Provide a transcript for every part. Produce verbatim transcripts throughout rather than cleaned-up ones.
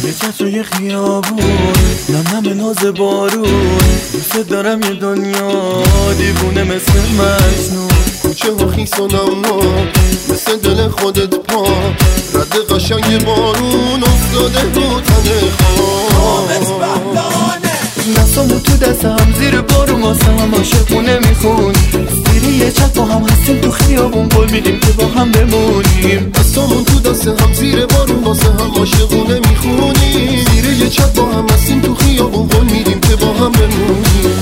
یه چتر و یه خیابون، نم نم ناز بارون، دوست دارم یه دنیا دیوونه مثل مجنون. کوچه ها خیس و نمناک مثل دل خودت پا، رد قشنگ بارون افتاده رو تن خواب. دستامو تو دست هم زیر بارون واسه هم عاشقونه میخون. زیر یه چت با هم هستیم تو خیابون، قول میدیم که با هم بمونیم. دستامون تو دست هم زیر بارون واسه هم عاشقونه میخونیم. زیر یه چت با هم هستیم تو خیابون، قول میدیم که با هم بمونیم.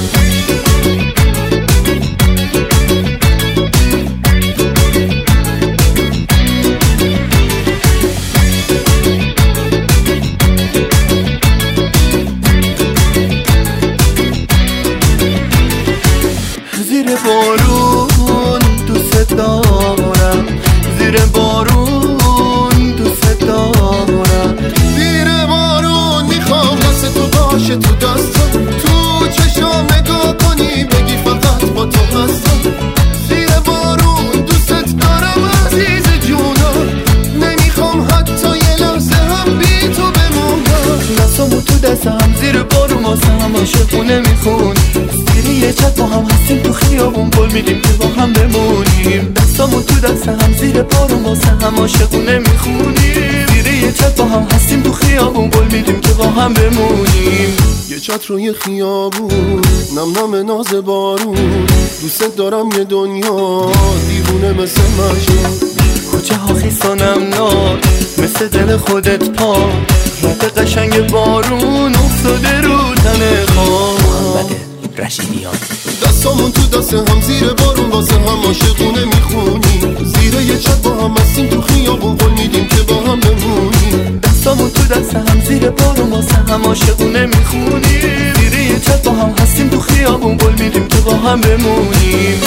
زیر بارون دوست دارم، زیر بارون دوست دارم. زیر بارون میخوام دست تو باشه تو دستم، تو چشام نگاه کنی بگی فقط با تو هستم. زیر بارون دوست دارم عزیز جونم، نمیخوام حتی یه لحظه هم بی تو بمونم. دستامو تو دست هم زیر بارون واسه هم عاشقونه میخون. زیر یه چت با هم هستیم تو خیابون، قول میدیم که با هم بمونیم. دستامو تو دست هم زیر بارون واسه هم عاشقونه میخونیم. زیر یه چت با هم هستیم تو خیابون، قول میدیم که با هم بمونیم. یه چتر و یه خیابون، نم نم ناز بارون، دوست دارم یه دنیا دیوونه مثل مجنون. کوچه ها خیس و نمناک مثل دل خودت پا، رد قشنگ بارون افتاده رو تن خواب. رشیدیان دستامون تو دست هم زیر بارون واسه هم عاشقونه میخونیم. زیر یه چت با هم هستیم تو خیابون، قول میدیم که با هم بمونیم. دستامو تو دست هم زیر بارون واسه هم عاشقونه میخونیم. زیر یه چت با هم هستیم تو خیابون، قول میدیم که با هم بمونیم.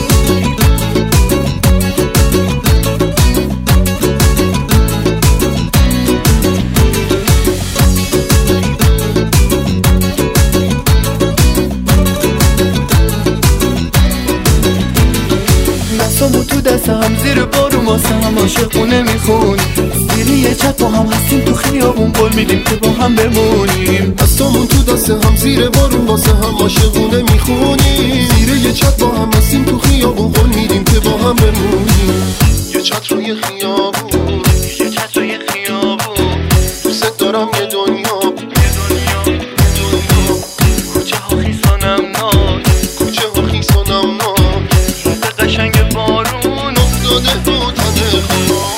دستامو تو دست هم زیر بارون واسه هم عاشقونه میخون. زیر یه چت با هم هستیم تو خیابون، قول میدیم که با هم بمونیم. دستامون تو دست هم زیر بارون واسه هم عاشقونه میخونیم. زیر یه چت با هم هستیم تو خیابون، قول میدیم که با هم بمونیم. یه چتر و یه خیابون، یه چت و یه خیابون، دوست دارم یه دنیا، یه دنیا، یه دنیا. کوچه ها خیس و نمناک، کوچه ها خیس و نمناک، رد قشنگ بارون افتاده رو تن خواب.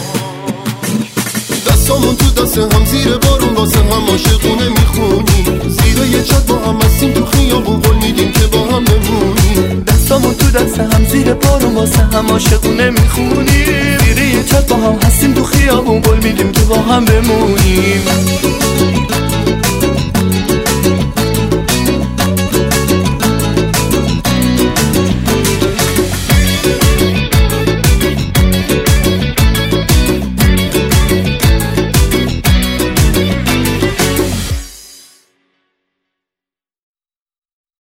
دستامون تو دست هم زیر بارون واسه هم عاشقونه میخونیم. زیر یه چت با هم هستیم تو خیابون، قول میدیم که با هم بمونیم. دستامو تو دست هم زیر بارون واسه هم عاشقونه میخونیم. زیر یه چت با هم هستیم تو خیابون، قول میدیم که با هم بمونیم.